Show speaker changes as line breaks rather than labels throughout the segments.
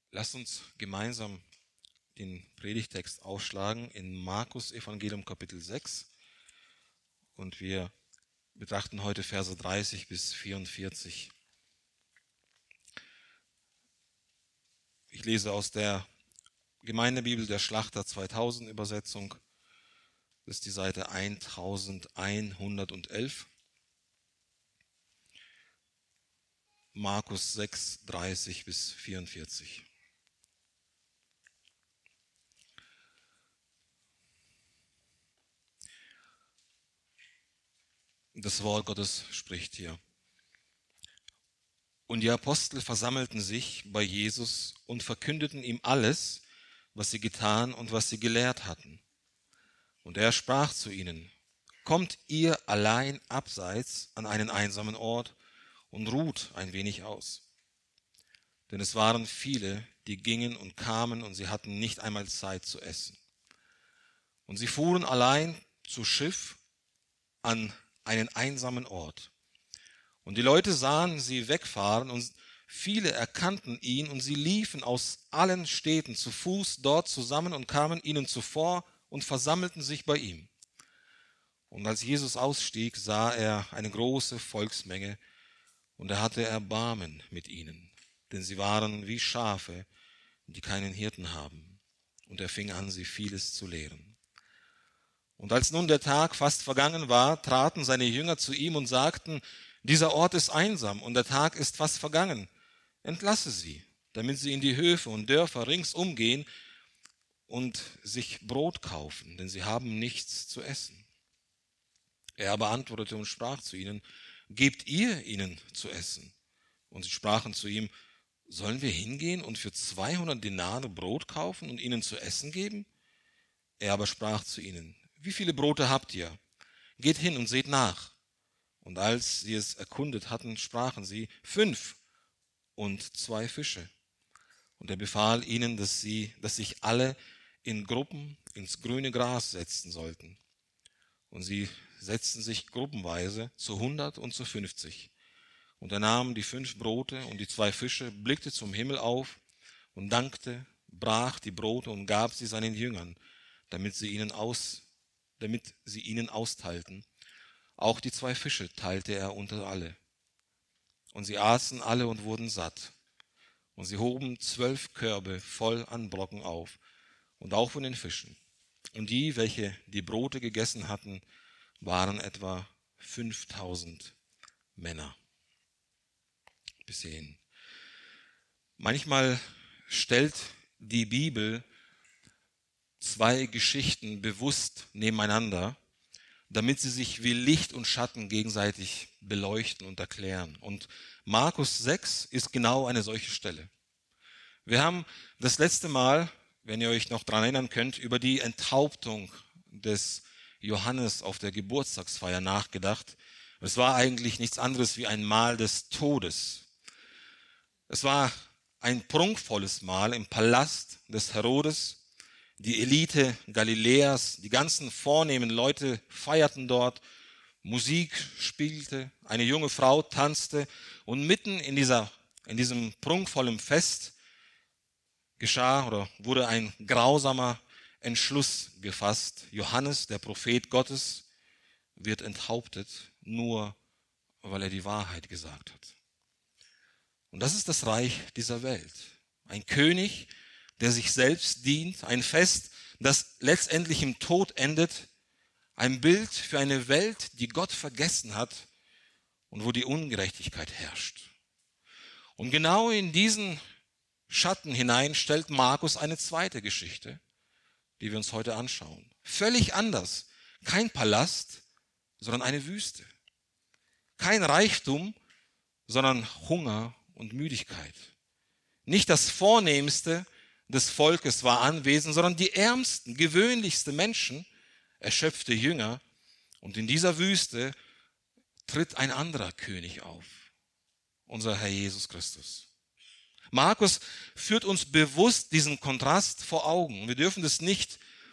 Lasst uns gemeinsam den Predigtext aufschlagen in Markus Evangelium Kapitel 6 und wir betrachten heute Verse 30 bis 44. Ich lese aus der Gemeindebibel der Schlachter 2000 Übersetzung. Das ist die Seite 1111. Markus 6, 30 bis 44. Das Wort Gottes spricht hier. Und die Apostel versammelten sich bei Jesus und verkündeten ihm alles, was sie getan und was sie gelehrt hatten. Und er sprach zu ihnen: Kommt ihr allein abseits an einen einsamen Ort und ruht ein wenig aus. Denn es waren viele, die gingen und kamen, und sie hatten nicht einmal Zeit zu essen. Und sie fuhren allein zu Schiff an einen einsamen Ort. Und die Leute sahen sie wegfahren, und viele erkannten ihn, und sie liefen aus allen Städten zu Fuß dort zusammen und kamen ihnen zuvor und versammelten sich bei ihm. Und als Jesus ausstieg, sah er eine große Volksmenge, und er hatte Erbarmen mit ihnen, denn sie waren wie Schafe, die keinen Hirten haben. Und er fing an, sie vieles zu lehren. Und als nun der Tag fast vergangen war, traten seine Jünger zu ihm und sagten: Dieser Ort ist einsam und der Tag ist fast vergangen. Entlasse sie, damit sie in die Höfe und Dörfer ringsum gehen und sich Brot kaufen, denn sie haben nichts zu essen. Er aber antwortete und sprach zu ihnen: Gebt ihr ihnen zu essen? Und sie sprachen zu ihm: Sollen wir hingehen und für 200 Denare Brot kaufen und ihnen zu essen geben? Er aber sprach zu ihnen: Wie viele Brote habt ihr? Geht hin und seht nach. Und als sie es erkundet hatten, sprachen sie: 5 und 2 Fische. Und er befahl ihnen, dass sich alle in Gruppen ins grüne Gras setzen sollten. Und sie setzten sich gruppenweise zu 100 und zu 50. Und er nahm die 5 Brote und die 2 Fische, blickte zum Himmel auf und dankte, brach die Brote und gab sie seinen Jüngern, damit sie ihnen austeilten. Auch die 2 Fische teilte er unter alle. Und sie aßen alle und wurden satt. Und sie hoben 12 Körbe voll an Brocken auf, und auch von den Fischen. Und die, welche die Brote gegessen hatten, waren etwa 5000 Männer. Bis hierhin. Manchmal stellt die Bibel 2 Geschichten bewusst nebeneinander, damit sie sich wie Licht und Schatten gegenseitig beleuchten und erklären. Und Markus 6 ist genau eine solche Stelle. Wir haben das letzte Mal, wenn ihr euch noch daran erinnern könnt, über die Enthauptung des Johannes auf der Geburtstagsfeier nachgedacht. Es war eigentlich nichts anderes wie ein Mahl des Todes. Es war ein prunkvolles Mahl im Palast des Herodes. Die Elite Galiläas, die ganzen vornehmen Leute feierten dort, Musik spielte, eine junge Frau tanzte, und mitten in diesem prunkvollen Fest wurde ein grausamer Entschluss gefasst. Johannes, der Prophet Gottes, wird enthauptet, nur weil er die Wahrheit gesagt hat. Und das ist das Reich dieser Welt. Ein König, der sich selbst dient, ein Fest, das letztendlich im Tod endet, ein Bild für eine Welt, die Gott vergessen hat und wo die Ungerechtigkeit herrscht. Und genau in diesen Schatten hinein stellt Markus eine zweite Geschichte, die wir uns heute anschauen. Völlig anders. Kein Palast, sondern eine Wüste. Kein Reichtum, sondern Hunger und Müdigkeit. Nicht das Vornehmste des Volkes war anwesend, sondern die ärmsten, gewöhnlichsten Menschen, erschöpfte Jünger. Und in dieser Wüste tritt ein anderer König auf, unser Herr Jesus Christus. Markus führt uns bewusst diesen Kontrast vor Augen. Wir dürfen das nicht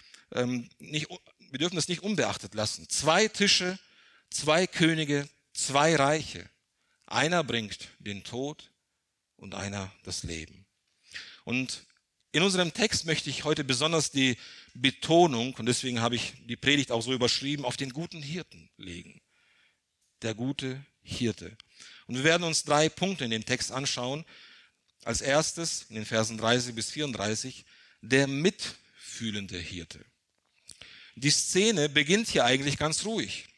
unbeachtet lassen. 2 Tische, 2 Könige, 2 Reiche. Einer bringt den Tod und einer das Leben. Und in unserem Text möchte ich heute besonders die Betonung, und deswegen habe ich die Predigt auch so überschrieben, auf den guten Hirten legen. Der gute Hirte. Und wir werden uns 3 Punkte in dem Text anschauen. Als erstes, in den Versen 30 bis 34, der mitfühlende Hirte. Die Szene beginnt hier eigentlich ganz ruhig.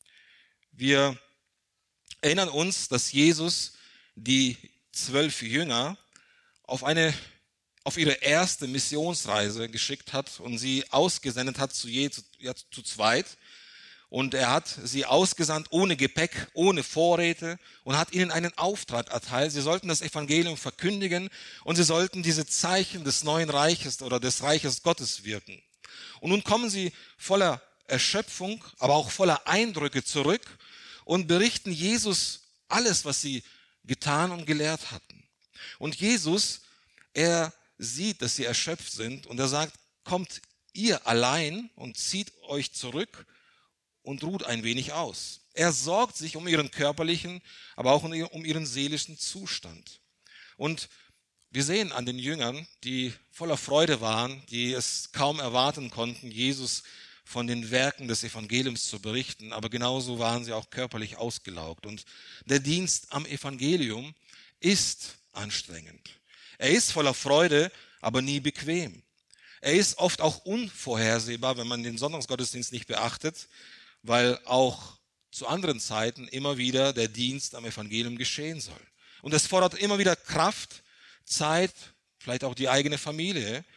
Wir erinnern uns, dass Jesus die 12 Jünger auf ihre erste Missionsreise geschickt hat und sie ausgesendet hat zu zweit. Und er hat sie ausgesandt ohne Gepäck, ohne Vorräte und hat ihnen einen Auftrag erteilt. Sie sollten das Evangelium verkündigen und sie sollten diese Zeichen des neuen Reiches oder des Reiches Gottes wirken. Und nun kommen sie voller Erschöpfung, aber auch voller Eindrücke zurück und berichten Jesus alles, was sie getan und gelehrt hatten. Und Jesus, er sieht, dass sie erschöpft sind und er sagt, kommt ihr allein und zieht euch zurück und ruht ein wenig aus. Er sorgt sich um ihren körperlichen, aber auch um ihren seelischen Zustand. Und wir sehen an den Jüngern, die voller Freude waren, die es kaum erwarten konnten, Jesus von den Werken des Evangeliums zu berichten, aber genauso waren sie auch körperlich ausgelaugt. Und der Dienst am Evangelium ist anstrengend. Er ist voller Freude, aber nie bequem. Er ist oft auch unvorhersehbar, wenn man den Sonntagsgottesdienst nicht beachtet, weil auch zu anderen Zeiten immer wieder der Dienst am Evangelium geschehen soll. Und es fordert immer wieder Kraft, Zeit, vielleicht auch die eigene Familie.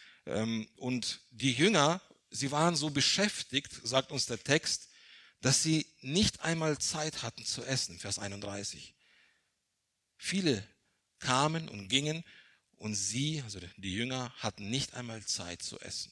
Und die Jünger, sie waren so beschäftigt, sagt uns der Text, dass sie nicht einmal Zeit hatten zu essen, Vers 31. Viele kamen und gingen und sie, also die Jünger, hatten nicht einmal Zeit zu essen.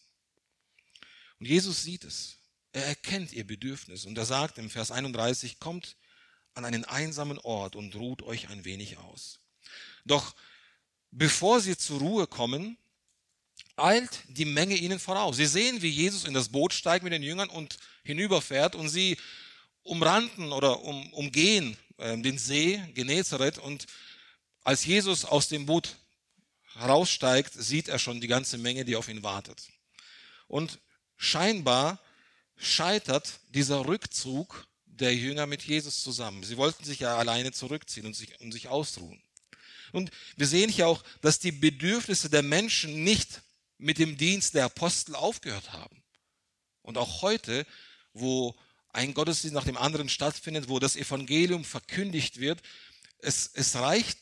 Und Jesus sieht es. Er erkennt ihr Bedürfnis und er sagt im Vers 31, kommt an einen einsamen Ort und ruht euch ein wenig aus. Doch bevor sie zur Ruhe kommen, eilt die Menge ihnen voraus. Sie sehen, wie Jesus in das Boot steigt mit den Jüngern und hinüberfährt und sie umranden oder umgehen den See Genezareth und als Jesus aus dem Boot heraussteigt, sieht er schon die ganze Menge, die auf ihn wartet. Und scheinbar scheitert dieser Rückzug der Jünger mit Jesus zusammen. Sie wollten sich ja alleine zurückziehen und sich ausruhen. Und wir sehen hier auch, dass die Bedürfnisse der Menschen nicht mit dem Dienst der Apostel aufgehört haben. Und auch heute, wo ein Gottesdienst nach dem anderen stattfindet, wo das Evangelium verkündigt wird, es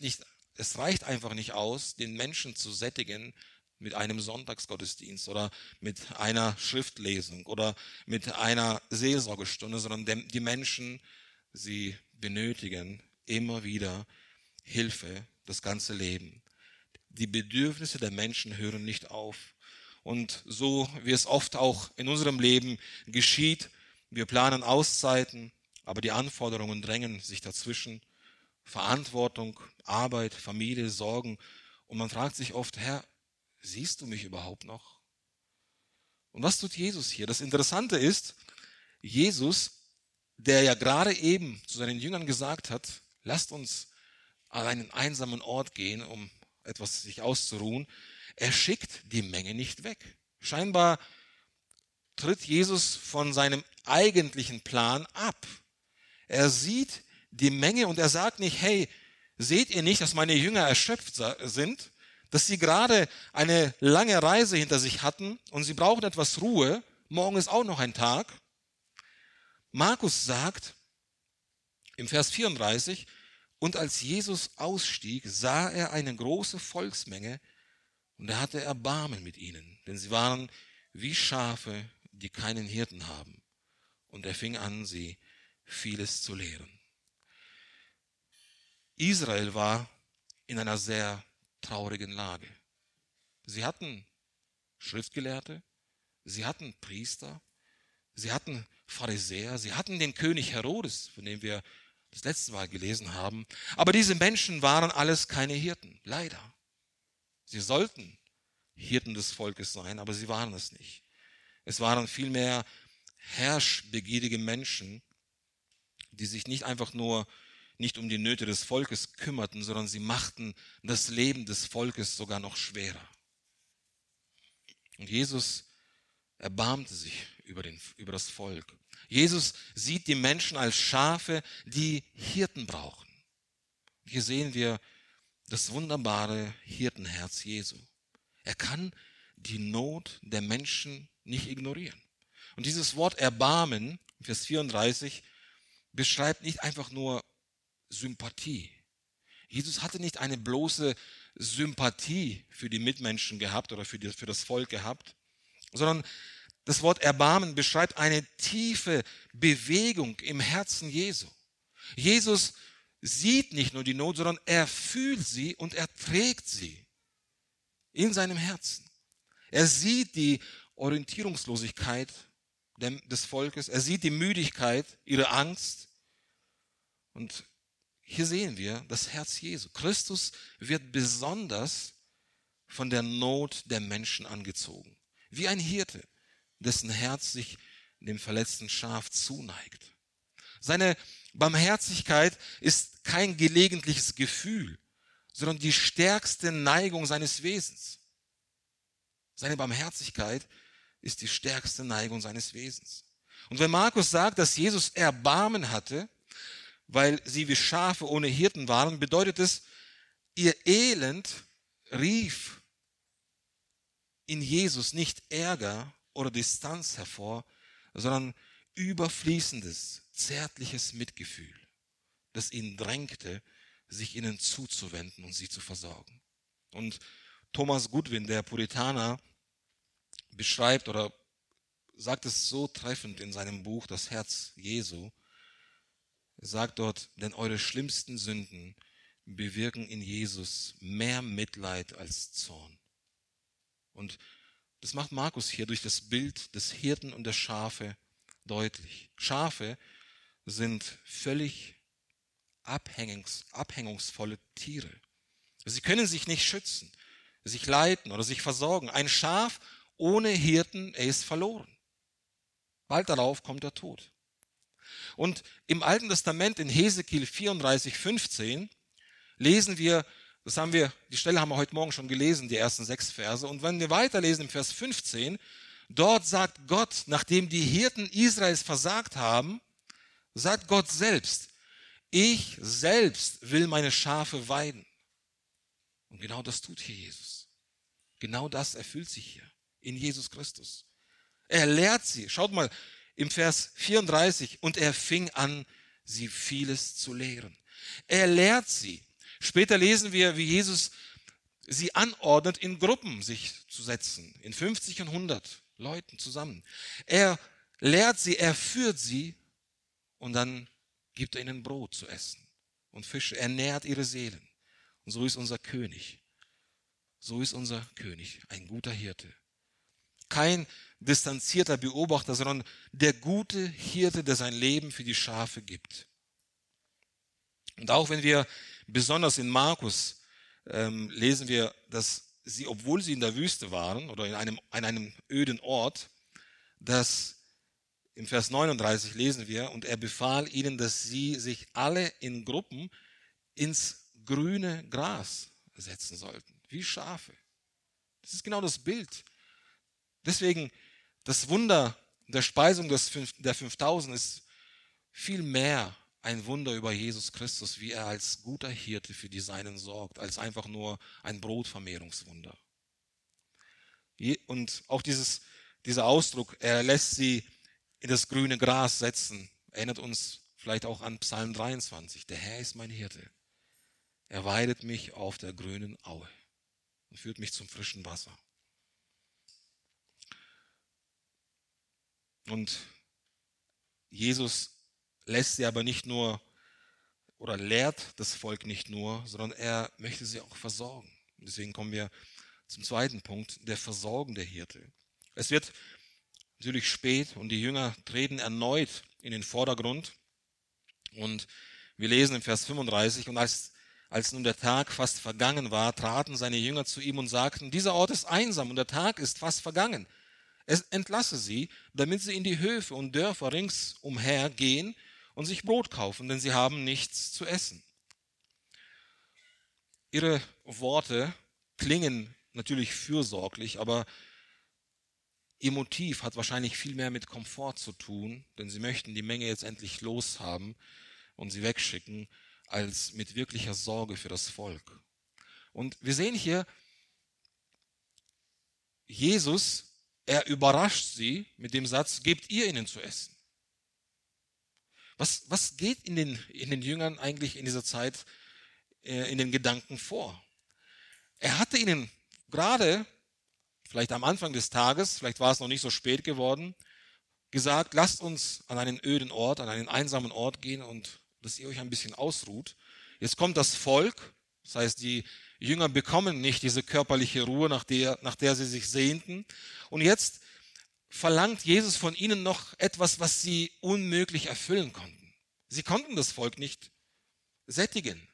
reicht einfach nicht aus, den Menschen zu sättigen mit einem Sonntagsgottesdienst oder mit einer Schriftlesung oder mit einer Seelsorgestunde, sondern die Menschen, sie benötigen immer wieder Hilfe, das ganze Leben. Die Bedürfnisse der Menschen hören nicht auf. Und so wie es oft auch in unserem Leben geschieht, wir planen Auszeiten, aber die Anforderungen drängen sich dazwischen. Verantwortung, Arbeit, Familie, Sorgen. Und man fragt sich oft, Herr, siehst du mich überhaupt noch? Und was tut Jesus hier? Das Interessante ist, Jesus, der ja gerade eben zu seinen Jüngern gesagt hat, lasst uns an einen einsamen Ort gehen, um etwas sich auszuruhen, er schickt die Menge nicht weg. Scheinbar tritt Jesus von seinem eigentlichen Plan ab. Er sieht die Menge und er sagt nicht, hey, seht ihr nicht, dass meine Jünger erschöpft sind, dass sie gerade eine lange Reise hinter sich hatten und sie brauchen etwas Ruhe, morgen ist auch noch ein Tag. Markus sagt im Vers 34, und als Jesus ausstieg, sah er eine große Volksmenge und er hatte Erbarmen mit ihnen, denn sie waren wie Schafe, die keinen Hirten haben. Und er fing an, sie vieles zu lehren. Israel war in einer sehr traurigen Lage. Sie hatten Schriftgelehrte, sie hatten Priester, sie hatten Pharisäer, sie hatten den König Herodes, von dem wir das letzte Mal gelesen haben. Aber diese Menschen waren alles keine Hirten, leider. Sie sollten Hirten des Volkes sein, aber sie waren es nicht. Es waren vielmehr herrschbegierige Menschen, die sich nicht nicht um die Nöte des Volkes kümmerten, sondern sie machten das Leben des Volkes sogar noch schwerer. Und Jesus erbarmte sich über das Volk. Jesus sieht die Menschen als Schafe, die Hirten brauchen. Hier sehen wir das wunderbare Hirtenherz Jesu. Er kann die Not der Menschen nicht ignorieren. Und dieses Wort Erbarmen, Vers 34, beschreibt nicht einfach nur Sympathie. Jesus hatte nicht eine bloße Sympathie für die Mitmenschen gehabt oder für das Volk gehabt, sondern das Wort Erbarmen beschreibt eine tiefe Bewegung im Herzen Jesu. Jesus sieht nicht nur die Not, sondern er fühlt sie und er trägt sie in seinem Herzen. Er sieht die Orientierungslosigkeit des Volkes, er sieht die Müdigkeit, ihre Angst. Und hier sehen wir das Herz Jesu. Christus wird besonders von der Not der Menschen angezogen. Wie ein Hirte, dessen Herz sich dem verletzten Schaf zuneigt. Seine Barmherzigkeit ist kein gelegentliches Gefühl, sondern die stärkste Neigung seines Wesens. Seine Barmherzigkeit ist die stärkste Neigung seines Wesens. Und wenn Markus sagt, dass Jesus Erbarmen hatte, weil sie wie Schafe ohne Hirten waren, bedeutet es, ihr Elend rief in Jesus nicht Ärger oder Distanz hervor, sondern überfließendes, zärtliches Mitgefühl, das ihn drängte, sich ihnen zuzuwenden und sie zu versorgen. Und Thomas Goodwin, der Puritaner, beschreibt oder sagt es so treffend in seinem Buch Das Herz Jesu. Er sagt dort, denn eure schlimmsten Sünden bewirken in Jesus mehr Mitleid als Zorn. Und das macht Markus hier durch das Bild des Hirten und der Schafe deutlich. Schafe sind völlig abhängungsvolle Tiere. Sie können sich nicht schützen, sich leiten oder sich versorgen. Ein Schaf ohne Hirten, er ist verloren. Bald darauf kommt der Tod. Und im Alten Testament in Hesekiel 34,15 lesen wir, die Stelle haben wir heute Morgen schon gelesen, die ersten 6 Verse. Und wenn wir weiterlesen im Vers 15, dort sagt Gott, nachdem die Hirten Israels versagt haben, sagt Gott selbst, ich selbst will meine Schafe weiden. Und genau das tut hier Jesus. Genau das erfüllt sich hier in Jesus Christus. Er lehrt sie. Schaut mal im Vers 34, und er fing an, sie vieles zu lehren. Er lehrt sie. Später lesen wir, wie Jesus sie anordnet, in Gruppen sich zu setzen, in 50 und 100 Leuten zusammen. Er lehrt sie, er führt sie und dann gibt er ihnen Brot zu essen und Fische. Er nährt ihre Seelen. Und so ist unser König. So ist unser König, ein guter Hirte. Kein distanzierter Beobachter, sondern der gute Hirte, der sein Leben für die Schafe gibt. Und auch wenn wir besonders in Markus lesen wir, dass sie, obwohl sie in der Wüste waren oder an einem öden Ort, dass im Vers 39 lesen wir, und er befahl ihnen, dass sie sich alle in Gruppen ins grüne Gras setzen sollten, wie Schafe. Das ist genau das Bild. Deswegen, das Wunder der Speisung der 5000 ist viel mehr ein Wunder über Jesus Christus, wie er als guter Hirte für die Seinen sorgt, als einfach nur ein Brotvermehrungswunder. Und auch dieser Ausdruck, er lässt sie in das grüne Gras setzen, erinnert uns vielleicht auch an Psalm 23. Der Herr ist mein Hirte. Er weidet mich auf der grünen Aue und führt mich zum frischen Wasser. Und Jesus lässt sie aber nicht nur oder lehrt das Volk nicht nur, sondern er möchte sie auch versorgen. Und deswegen kommen wir zum zweiten Punkt, der versorgende Hirte. Es wird natürlich spät und die Jünger treten erneut in den Vordergrund. Und wir lesen im Vers 35, und als nun der Tag fast vergangen war, traten seine Jünger zu ihm und sagten, dieser Ort ist einsam und der Tag ist fast vergangen. Es entlasse sie, damit sie in die Höfe und Dörfer ringsumher gehen und sich Brot kaufen, denn sie haben nichts zu essen. Ihre Worte klingen natürlich fürsorglich, aber ihr Motiv hat wahrscheinlich viel mehr mit Komfort zu tun, denn sie möchten die Menge jetzt endlich loshaben und sie wegschicken, als mit wirklicher Sorge für das Volk. Und wir sehen hier, Jesus, er überrascht sie mit dem Satz, gebt ihr ihnen zu essen. Was geht in den Jüngern eigentlich in dieser Zeit in den Gedanken vor? Er hatte ihnen gerade, vielleicht am Anfang des Tages, vielleicht war es noch nicht so spät geworden, gesagt, lasst uns an einen öden Ort, an einen einsamen Ort gehen und dass ihr euch ein bisschen ausruht. Jetzt kommt das Volk, das heißt, die Jünger bekommen nicht diese körperliche Ruhe, nach der sie sich sehnten. Und jetzt verlangt Jesus von ihnen noch etwas, was sie unmöglich erfüllen konnten. Sie konnten das Volk nicht sättigen.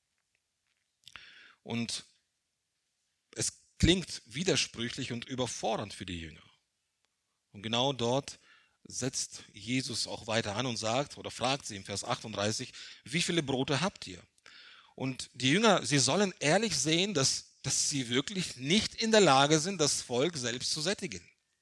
Und es klingt widersprüchlich und überfordernd für die Jünger. Und genau dort setzt Jesus auch weiter an und sagt oder fragt sie im Vers 38, wie viele Brote habt ihr? Und die Jünger, sie sollen ehrlich sehen, dass sie wirklich nicht in der Lage sind, das Volk selbst zu sättigen.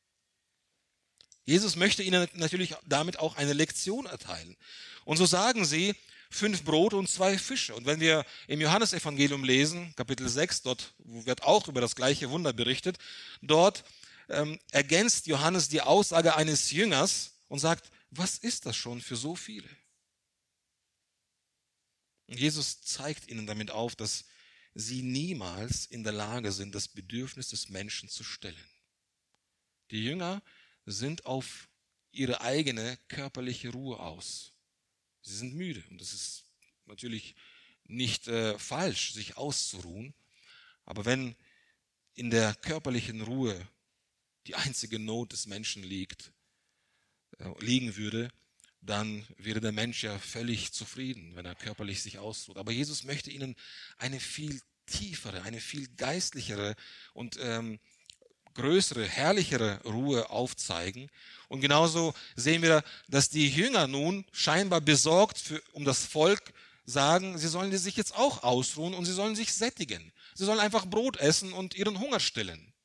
Jesus möchte ihnen natürlich damit auch eine Lektion erteilen. Und so sagen sie, 5 Brote und 2 Fische. Und wenn wir im Johannesevangelium lesen, Kapitel 6, dort wird auch über das gleiche Wunder berichtet, dort ergänzt Johannes die Aussage eines Jüngers und sagt, was ist das schon für so viele? Und Jesus zeigt ihnen damit auf, dass sie niemals in der Lage sind, das Bedürfnis des Menschen zu stillen. Die Jünger sind auf ihre eigene körperliche Ruhe aus. Sie sind müde und es ist natürlich nicht falsch, sich auszuruhen. Aber wenn in der körperlichen Ruhe die einzige Not des Menschen liegen würde, dann wäre der Mensch ja völlig zufrieden, wenn er körperlich sich ausruht. Aber Jesus möchte ihnen eine viel tiefere, eine viel geistlichere und größere, herrlichere Ruhe aufzeigen. Und genauso sehen wir, dass die Jünger nun scheinbar besorgt um das Volk sagen, sie sollen sich jetzt auch ausruhen und sie sollen sich sättigen. Sie sollen einfach Brot essen und ihren Hunger stillen.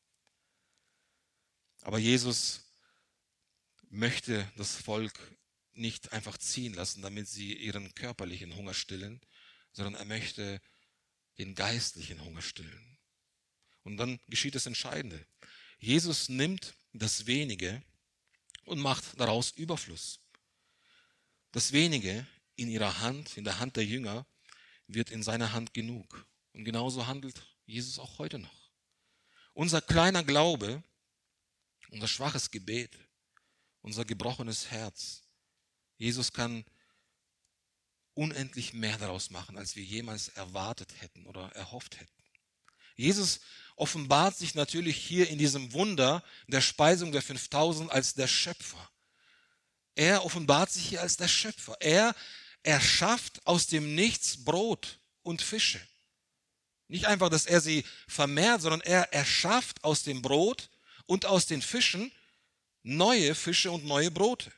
Aber Jesus möchte das Volk nicht einfach ziehen lassen, damit sie ihren körperlichen Hunger stillen, sondern er möchte den geistlichen Hunger stillen. Und dann geschieht das Entscheidende. Jesus nimmt das Wenige und macht daraus Überfluss. Das Wenige in ihrer Hand, in der Hand der Jünger, wird in seiner Hand genug. Und genauso handelt Jesus auch heute noch. Unser kleiner Glaube, unser schwaches Gebet, unser gebrochenes Herz, Jesus kann unendlich mehr daraus machen, als wir jemals erwartet hätten oder erhofft hätten. Jesus offenbart sich natürlich hier in diesem Wunder der Speisung der 5000 als der Schöpfer. Er offenbart sich hier als der Schöpfer. Er erschafft aus dem Nichts Brot und Fische. Nicht einfach, dass er sie vermehrt, sondern er erschafft aus dem Brot und aus den Fischen neue Fische und neue Brote.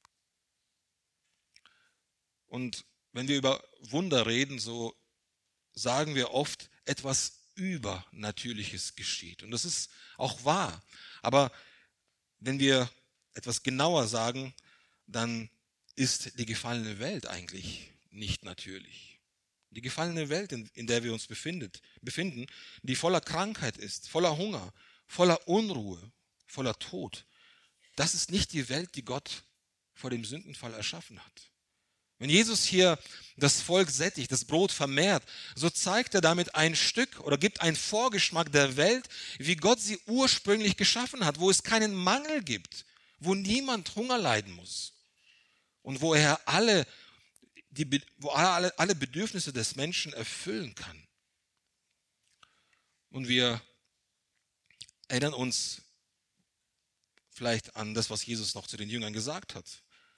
Und wenn wir über Wunder reden, so sagen wir oft, etwas Übernatürliches geschieht. Und das ist auch wahr. Aber wenn wir etwas genauer sagen, dann ist die gefallene Welt eigentlich nicht natürlich. Die gefallene Welt, in der wir uns befinden, die voller Krankheit ist, voller Hunger, voller Unruhe, voller Tod, das ist nicht die Welt, die Gott vor dem Sündenfall erschaffen hat. Wenn Jesus hier das Volk sättigt, das Brot vermehrt, so zeigt er damit ein Stück oder gibt einen Vorgeschmack der Welt, wie Gott sie ursprünglich geschaffen hat, wo es keinen Mangel gibt, wo niemand Hunger leiden muss und wo er alle Bedürfnisse des Menschen erfüllen kann. Und wir erinnern uns vielleicht an das, was Jesus noch zu den Jüngern gesagt hat,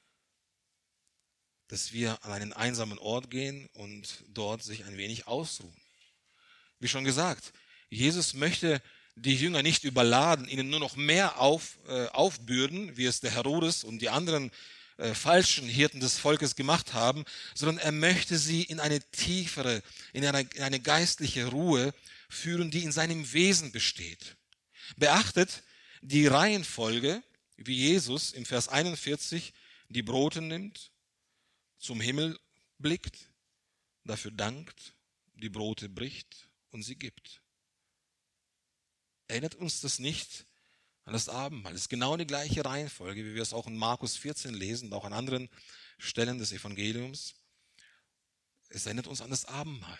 dass wir an einen einsamen Ort gehen und dort sich ein wenig ausruhen. Wie schon gesagt, Jesus möchte die Jünger nicht überladen, ihnen nur noch mehr aufbürden, wie es der Herodes und die anderen falschen Hirten des Volkes gemacht haben, sondern er möchte sie in eine tiefere, in eine geistliche Ruhe führen, die in seinem Wesen besteht. Beachtet die Reihenfolge, wie Jesus im Vers 41 die Brote nimmt, zum Himmel blickt, dafür dankt, die Brote bricht und sie gibt. Erinnert uns das nicht an das Abendmahl? Es ist genau die gleiche Reihenfolge, wie wir es auch in Markus 14 lesen und auch an anderen Stellen des Evangeliums. Es erinnert uns an das Abendmahl.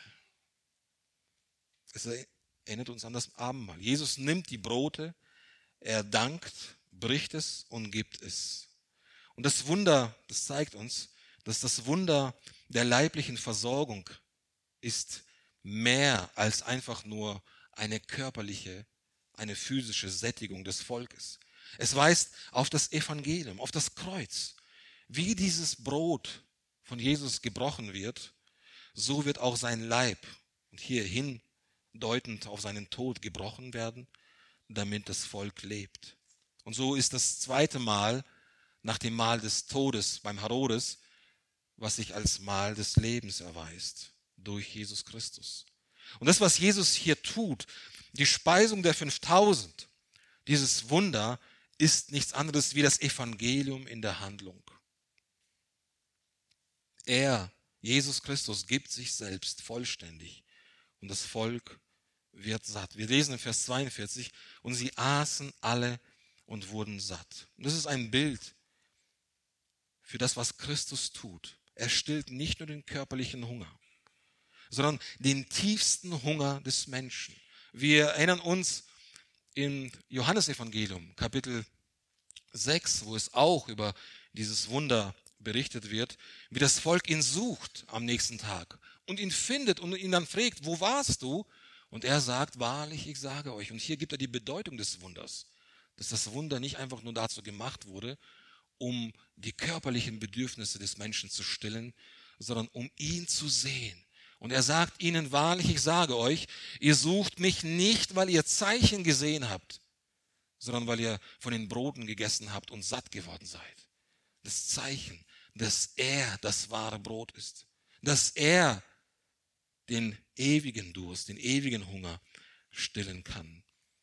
Es erinnert uns an das Abendmahl. Jesus nimmt die Brote, er dankt, bricht es und gibt es. Und das Wunder, das zeigt uns, dass das Wunder der leiblichen Versorgung ist mehr als einfach nur eine körperliche, eine physische Sättigung des Volkes. Es weist auf das Evangelium, auf das Kreuz. Wie dieses Brot von Jesus gebrochen wird, so wird auch sein Leib, und hier hindeutend auf seinen Tod, gebrochen werden, damit das Volk lebt. Und so ist das zweite Mal nach dem Mahl des Todes beim Herodes, was sich als Mahl des Lebens erweist, durch Jesus Christus. Und das, was Jesus hier tut, die Speisung der 5000, dieses Wunder, ist nichts anderes wie das Evangelium in der Handlung. Er, Jesus Christus, gibt sich selbst vollständig und das Volk wird satt. Wir lesen in Vers 42, und sie aßen alle und wurden satt. Und das ist ein Bild für das, was Christus tut. Er stillt nicht nur den körperlichen Hunger, sondern den tiefsten Hunger des Menschen. Wir erinnern uns im Johannesevangelium, Kapitel 6, wo es auch über dieses Wunder berichtet wird, wie das Volk ihn sucht am nächsten Tag und ihn findet und ihn dann fragt, wo warst du? Und er sagt, wahrlich, ich sage euch. Und hier gibt er die Bedeutung des Wunders, dass das Wunder nicht einfach nur dazu gemacht wurde, um die körperlichen Bedürfnisse des Menschen zu stillen, sondern um ihn zu sehen. Und er sagt ihnen, wahrlich, ich sage euch, ihr sucht mich nicht, weil ihr Zeichen gesehen habt, sondern weil ihr von den Broten gegessen habt und satt geworden seid. Das Zeichen, dass er das wahre Brot ist, dass er den ewigen Durst, den ewigen Hunger stillen kann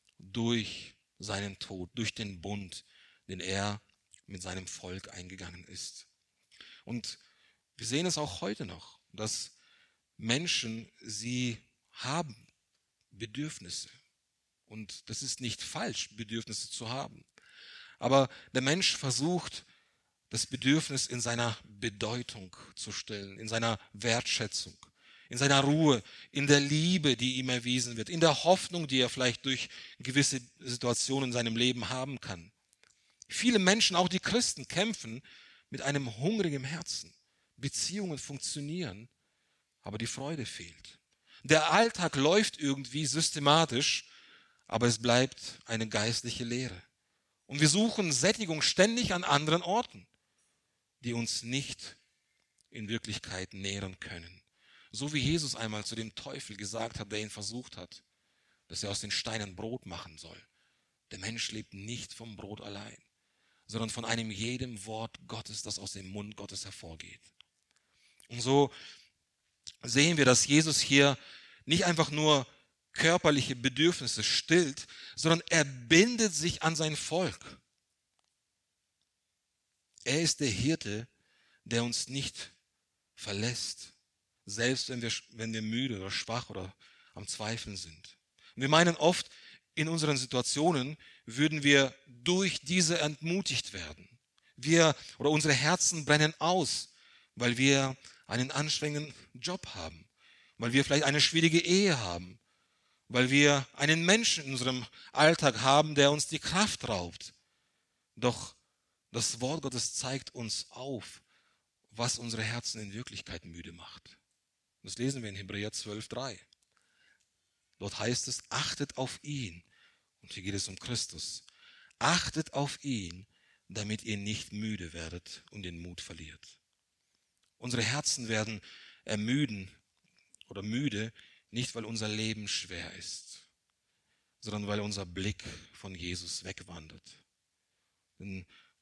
durch seinen Tod, durch den Bund, den er mit seinem Volk eingegangen ist. Und wir sehen es auch heute noch, dass Menschen, sie haben Bedürfnisse. Und das ist nicht falsch, Bedürfnisse zu haben. Aber der Mensch versucht, das Bedürfnis in seiner Bedeutung zu stillen, in seiner Wertschätzung, in seiner Ruhe, in der Liebe, die ihm erwiesen wird, in der Hoffnung, die er vielleicht durch gewisse Situationen in seinem Leben haben kann. Viele Menschen, auch die Christen, kämpfen mit einem hungrigen Herzen. Beziehungen funktionieren, aber die Freude fehlt. Der Alltag läuft irgendwie systematisch, aber es bleibt eine geistliche Leere. Und wir suchen Sättigung ständig an anderen Orten, die uns nicht in Wirklichkeit nähren können. So wie Jesus einmal zu dem Teufel gesagt hat, der ihn versucht hat, dass er aus den Steinen Brot machen soll. Der Mensch lebt nicht vom Brot allein, sondern von einem jedem Wort Gottes, das aus dem Mund Gottes hervorgeht. Und so sehen wir, dass Jesus hier nicht einfach nur körperliche Bedürfnisse stillt, sondern er bindet sich an sein Volk. Er ist der Hirte, der uns nicht verlässt, selbst wenn wir müde oder schwach oder am Zweifeln sind. Und wir meinen oft, in unseren Situationen würden wir durch diese entmutigt werden. Unsere Herzen brennen aus, weil wir einen anstrengenden Job haben, weil wir vielleicht eine schwierige Ehe haben, weil wir einen Menschen in unserem Alltag haben, der uns die Kraft raubt. Doch das Wort Gottes zeigt uns auf, was unsere Herzen in Wirklichkeit müde macht. Das lesen wir in Hebräer 12,3. Dort heißt es, achtet auf ihn. Und hier geht es um Christus. Achtet auf ihn, damit ihr nicht müde werdet und den Mut verliert. Unsere Herzen werden ermüden oder müde, nicht weil unser Leben schwer ist, sondern weil unser Blick von Jesus wegwandert. Denn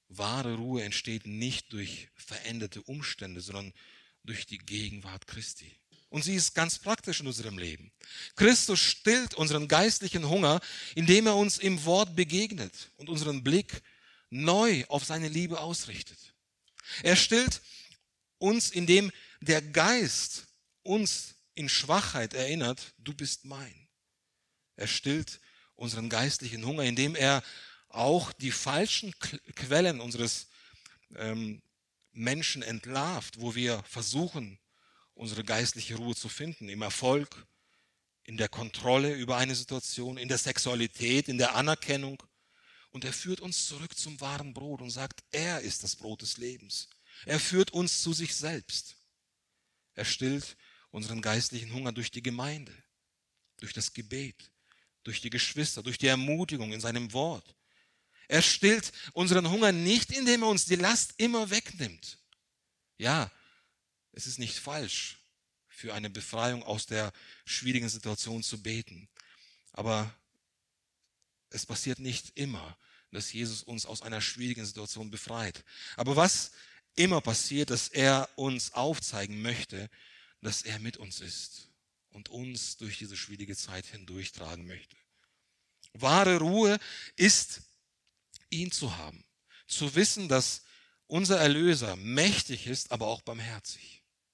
Wahre Ruhe entsteht nicht durch veränderte Umstände, sondern durch die Gegenwart Christi. Und sie ist ganz praktisch in unserem Leben. Christus stillt unseren geistlichen Hunger, indem er uns im Wort begegnet und unseren Blick neu auf seine Liebe ausrichtet. Er stillt uns, indem der Geist uns in Schwachheit erinnert, du bist mein. Er stillt unseren geistlichen Hunger, indem er auch die falschen Quellen unseres Menschen entlarvt, wo wir versuchen, unsere geistliche Ruhe zu finden, im Erfolg, in der Kontrolle über eine Situation, in der Sexualität, in der Anerkennung. Und er führt uns zurück zum wahren Brot und sagt, er ist das Brot des Lebens. Er führt uns zu sich selbst. Er stillt unseren geistlichen Hunger durch die Gemeinde, durch das Gebet, durch die Geschwister, durch die Ermutigung in seinem Wort. Er stillt unseren Hunger nicht, indem er uns die Last immer wegnimmt. Ja, es ist nicht falsch, für eine Befreiung aus der schwierigen Situation zu beten. Aber es passiert nicht immer, dass Jesus uns aus einer schwierigen Situation befreit. Aber was immer passiert, dass er uns aufzeigen möchte, dass er mit uns ist und uns durch diese schwierige Zeit hindurchtragen möchte. Wahre Ruhe ist, ihn zu haben, zu wissen, dass unser Erlöser mächtig ist, aber auch barmherzig.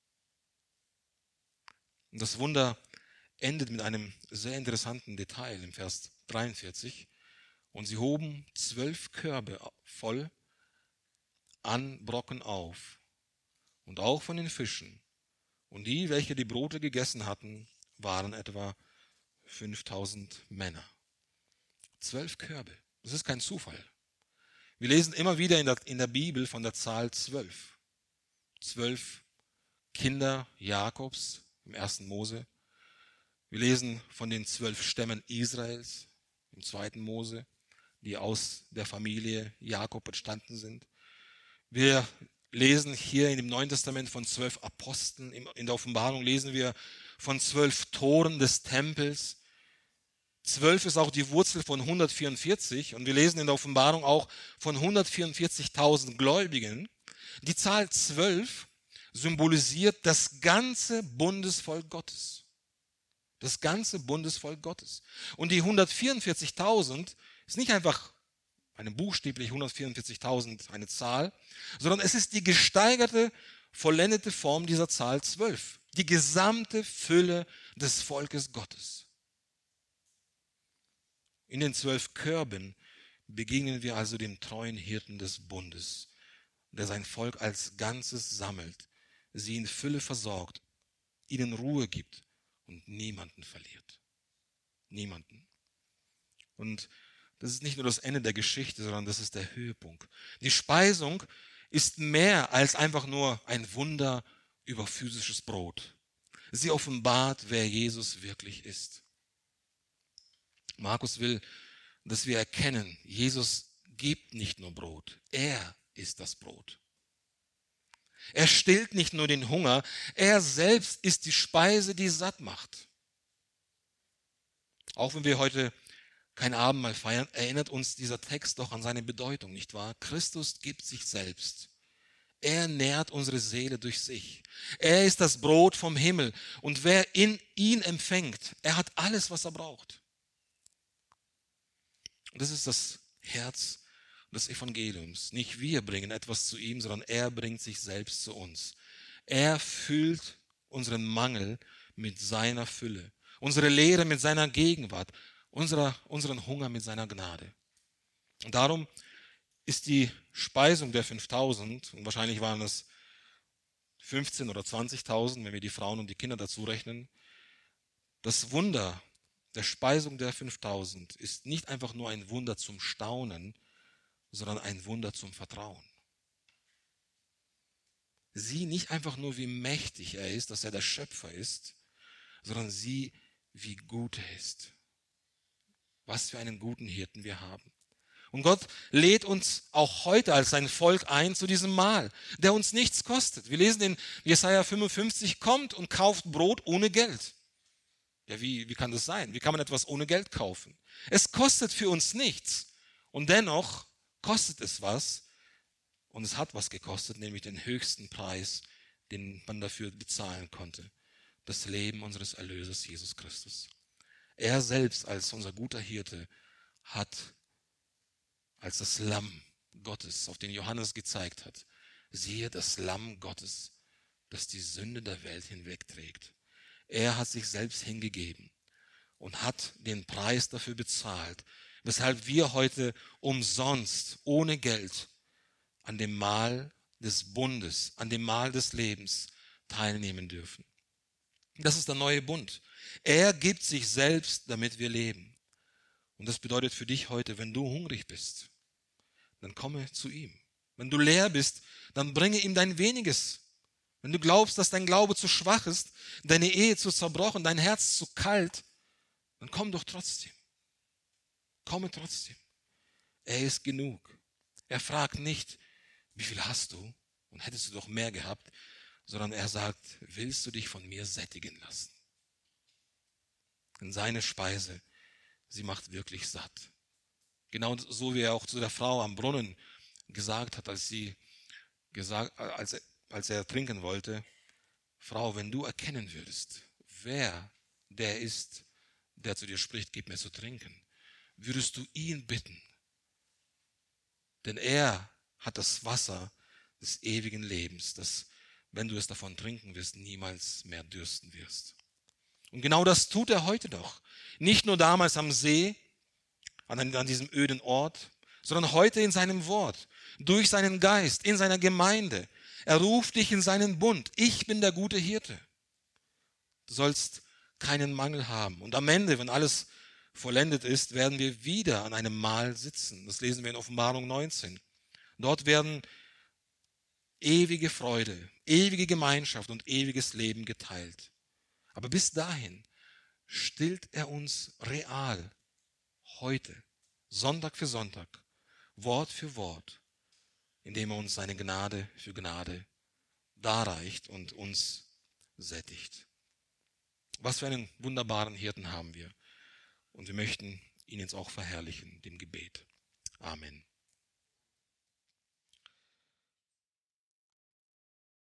Und das Wunder endet mit einem sehr interessanten Detail im Vers 43. Und sie hoben 12 Körbe voll an Brocken auf und auch von den Fischen. Und die, welche die Brote gegessen hatten, waren etwa 5000 Männer. 12 Körbe. Das ist kein Zufall. Wir lesen immer wieder in der Bibel von der Zahl 12. 12 Kinder Jakobs im 1. Mose. Wir lesen von den 12 Stämmen Israels im 2. Mose, die aus der Familie Jakob entstanden sind. Wir lesen hier in dem Neuen Testament von 12 Aposteln. In der Offenbarung lesen wir von 12 Toren des Tempels. 12 ist auch die Wurzel von 144 und wir lesen in der Offenbarung auch von 144.000 Gläubigen. Die Zahl 12 symbolisiert das ganze Bundesvolk Gottes. Das ganze Bundesvolk Gottes. Und die 144.000 ist nicht einfach eine buchstäblich 144.000 eine Zahl, sondern es ist die gesteigerte, vollendete Form dieser Zahl 12. Die gesamte Fülle des Volkes Gottes. In den 12 Körben begegnen wir also dem treuen Hirten des Bundes, der sein Volk als Ganzes sammelt, sie in Fülle versorgt, ihnen Ruhe gibt und niemanden verliert. Niemanden. Und das ist nicht nur das Ende der Geschichte, sondern das ist der Höhepunkt. Die Speisung ist mehr als einfach nur ein Wunder über physisches Brot. Sie offenbart, wer Jesus wirklich ist. Markus will, dass wir erkennen, Jesus gibt nicht nur Brot, er ist das Brot. Er stillt nicht nur den Hunger, er selbst ist die Speise, die satt macht. Auch wenn wir heute kein Abendmahl feiern, erinnert uns dieser Text doch an seine Bedeutung, nicht wahr? Christus gibt sich selbst. Er nährt unsere Seele durch sich. Er ist das Brot vom Himmel. Und wer in ihn empfängt, er hat alles, was er braucht. Und das ist das Herz des Evangeliums. Nicht wir bringen etwas zu ihm, sondern er bringt sich selbst zu uns. Er füllt unseren Mangel mit seiner Fülle, unsere Leere mit seiner Gegenwart, unseren Hunger mit seiner Gnade. Und darum ist die Speisung der 5000, und wahrscheinlich waren es 15 oder 20.000, wenn wir die Frauen und die Kinder dazu rechnen, das Wunder der Speisung der 5000 ist nicht einfach nur ein Wunder zum Staunen, sondern ein Wunder zum Vertrauen. Sieh nicht einfach nur, wie mächtig er ist, dass er der Schöpfer ist, sondern sieh, wie gut er ist. Was für einen guten Hirten wir haben. Und Gott lädt uns auch heute als sein Volk ein zu diesem Mahl, der uns nichts kostet. Wir lesen in Jesaja 55, kommt und kauft Brot ohne Geld. Ja, wie kann das sein? Wie kann man etwas ohne Geld kaufen? Es kostet für uns nichts. Und dennoch kostet es was, Und es hat was gekostet, nämlich den höchsten Preis, den man dafür bezahlen konnte. Das Leben unseres Erlösers Jesus Christus. Er selbst als unser guter Hirte hat als das Lamm Gottes, auf den Johannes gezeigt hat, siehe das Lamm Gottes, das die Sünde der Welt hinwegträgt. Er hat sich selbst hingegeben und hat den Preis dafür bezahlt, weshalb wir heute umsonst, ohne Geld, an dem Mahl des Bundes, an dem Mahl des Lebens teilnehmen dürfen. Das ist der neue Bund. Er gibt sich selbst, damit wir leben. Und das bedeutet für dich heute, wenn du hungrig bist, dann komme zu ihm. Wenn du leer bist, dann bringe ihm dein Weniges. Wenn du glaubst, dass dein Glaube zu schwach ist, deine Ehe zu zerbrochen, dein Herz zu kalt, dann komm doch trotzdem. Komme trotzdem. Er ist genug. Er fragt nicht, wie viel hast du und hättest du doch mehr gehabt, sondern er sagt, willst du dich von mir sättigen lassen? Denn seine Speise, sie macht wirklich satt. Genau so wie er auch zu der Frau am Brunnen gesagt hat, als er trinken wollte, Frau, wenn du erkennen würdest, wer der ist, der zu dir spricht, gib mir zu trinken, würdest du ihn bitten, denn er hat das Wasser des ewigen Lebens, das, wenn du es davon trinken wirst, niemals mehr dürsten wirst. Und genau das tut er heute noch. Nicht nur damals am See, an diesem öden Ort, sondern heute in seinem Wort, durch seinen Geist, in seiner Gemeinde. Er ruft dich in seinen Bund. Ich bin der gute Hirte. Du sollst keinen Mangel haben. Und am Ende, wenn alles vollendet ist, werden wir wieder an einem Mahl sitzen. Das lesen wir in Offenbarung 19. Dort werden ewige Freude, ewige Gemeinschaft und ewiges Leben geteilt. Aber bis dahin stillt er uns real, heute, Sonntag für Sonntag, Wort für Wort, indem er uns seine Gnade für Gnade darreicht und uns sättigt. Was für einen wunderbaren Hirten haben wir. Und wir möchten ihn jetzt auch verherrlichen, dem Gebet. Amen.